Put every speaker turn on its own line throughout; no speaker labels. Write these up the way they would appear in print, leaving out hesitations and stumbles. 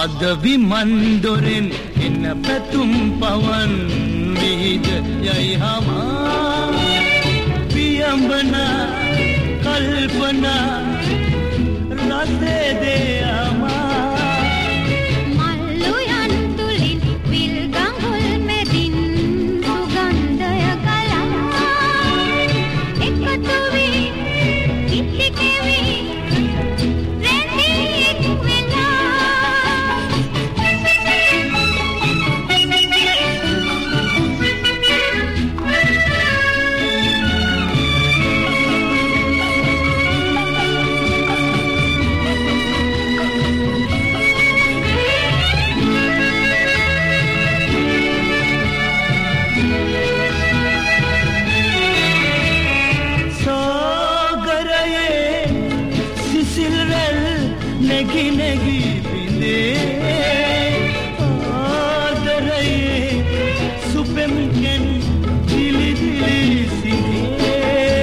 අද විමන්දොරෙන් එන පැතුම් පවන් විහිද යයි හමා පියඹන කල්පනා රසේ දෙයමා
මල්ලු යන් තුලින් විල් ගඟුල් මෙදින් සුගන්ධය කලා එකතු වී ඉති කෙවි
नेगी नेगी बिंदे आदरये सुपेमकेन दिली दिली सिंगे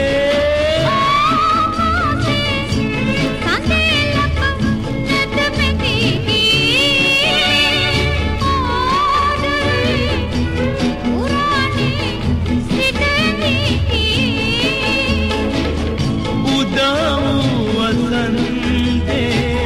संदेलक नदमेती आदरये पुरानी सिद्धनी
उदाऊ वसंते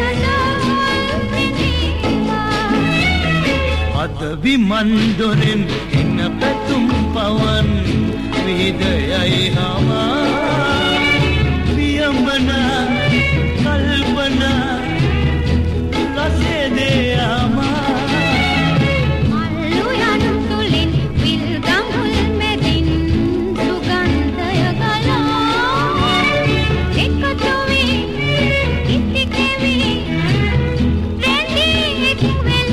අද විමන්දොරෙන් එන පැතුම් පවන් විහිදයයි හමා පියඹන කල්පනා රසේ දෙයමා
මල්ලු යන් තුලින් විල් ගඟුල් මෙදින් සුගන්ධය ගලා එකතු වී ඉති කෙවි රැඳී එක්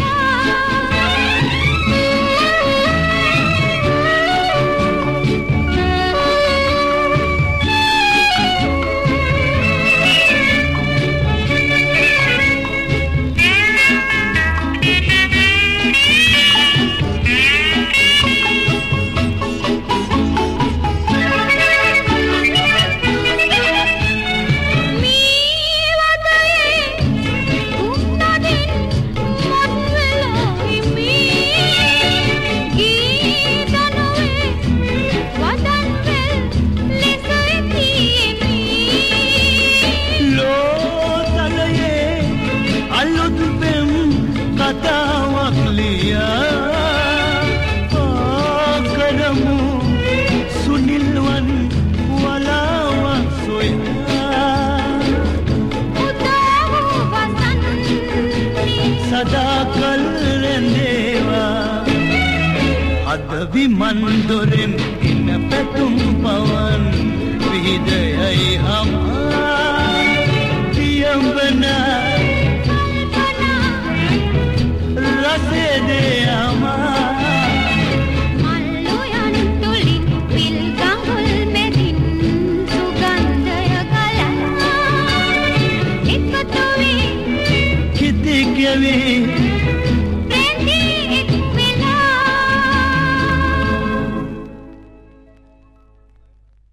katawa liya pagkaramu sunilwan walawa soya udawu basanni
sadakal rendewa අද විමන්දොරෙන් එන පැතුම් පවන් විහිදයයි හමා පියඹන රසේ දෙයමා
මල්ලු යන් තුලින් විල් ගඟුල් මෙදින් සුගන්ධය ගලා එකතු වී
කිති කෙවි